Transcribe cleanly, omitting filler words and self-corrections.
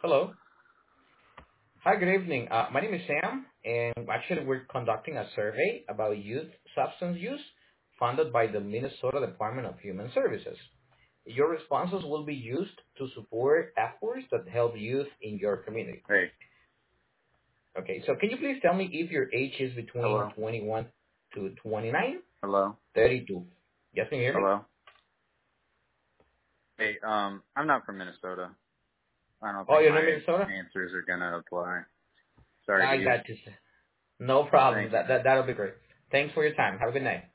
Hello. Hi, good evening. My name is Sam, and actually we're conducting a survey about youth substance use funded by the Minnesota Department of Human Services. Your responses will be used to support efforts that help youth in your community. Hey, Okay, so can you please tell me if your age is between hello, 21 to 29, hello, 32? Yes, can you hear me? hello. Hey, I'm not from Minnesota. I don't Oh, think you're in my Minnesota? answers are gonna apply. Sorry to I hear. got you. No problem. Thank you. That'll be great. Thanks for your time. Have a good night.